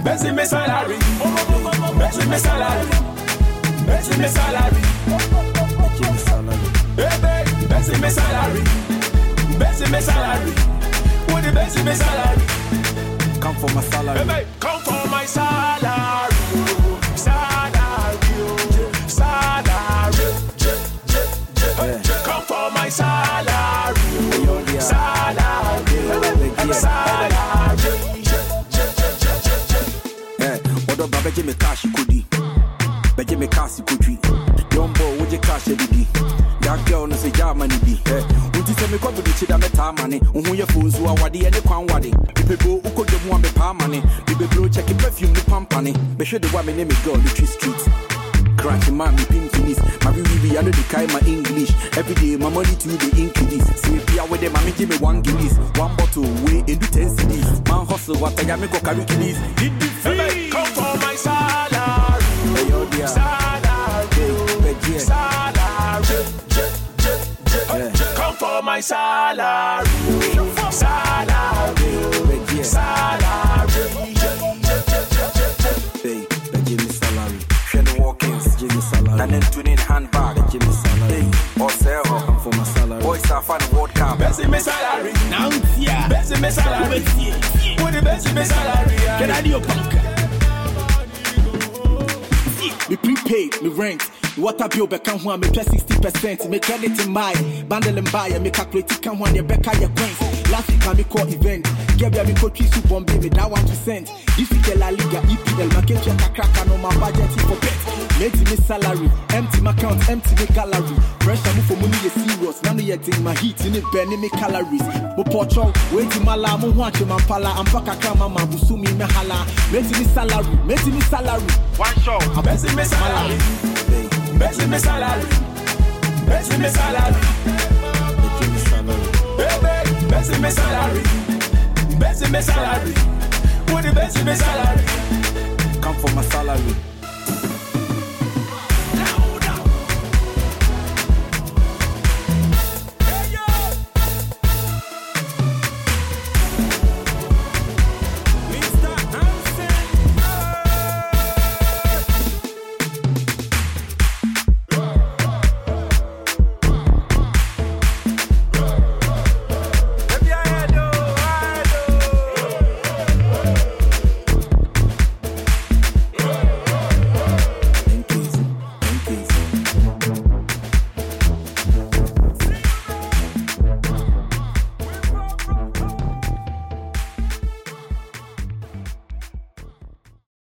Baissez mes salaries. Baissez mes salaries. Baissez mes salaries. Baissez mes salaries. Baissez mes salaries. What the baissez mes salaries? Come for my salary. Come for my salary. Salary. Salary. Come for my salary. Salary. Salary. Odo babeje me cash kudi. Beje me cash kudi. Yombo woje cash edidi. That girl no say ja money bi. Unti se me kwa bi chida meta money. Unhu ye funzu awade ene kwan wade. People uko demu am pa money. The bro check perfume ni pampani. Be hwe de wa me name girl the street. Cracking man, me pin finis. My baby, I know the kind my English. Every day, my money to the increase. See, Pia with them, I give me 1 guineas. 1 bottle, way into 10 CDs. Man hustle, what I am, go carry keys. Did the fee come for my salary? Salary. Come for my salary. Salary. Salary. Hey, give me salary. Walkins, give me salary. And then tune in handbag, give me salary. Or sell, come for my salary. Boys are fun, World Cup. Best me salary. Now, yeah. Best me salary. What the best me salary? Can I do your punk? Me prepaid, me rent. Water bill become one, me pay 60%. Me credit in my bundle and buy, me calculate come one, you back your coins. Last week I me call event. Give me call soup bomb me that 1%. This week La Liga, EPL, market check a crack on my budget for pet. Empty me salary, empty my account, empty me gallery. Pressure move for money is serious. Now you take my heat in it, burning me calories. Mo pocho, waiting my la, mo watch my pala, I'm back a kama, ma busumi me hala. Empty me salary. One shot, I'm best me salary. Best me salary. Best me salary. Best me salary. Best me salary. What the best me salary? Come for my salary.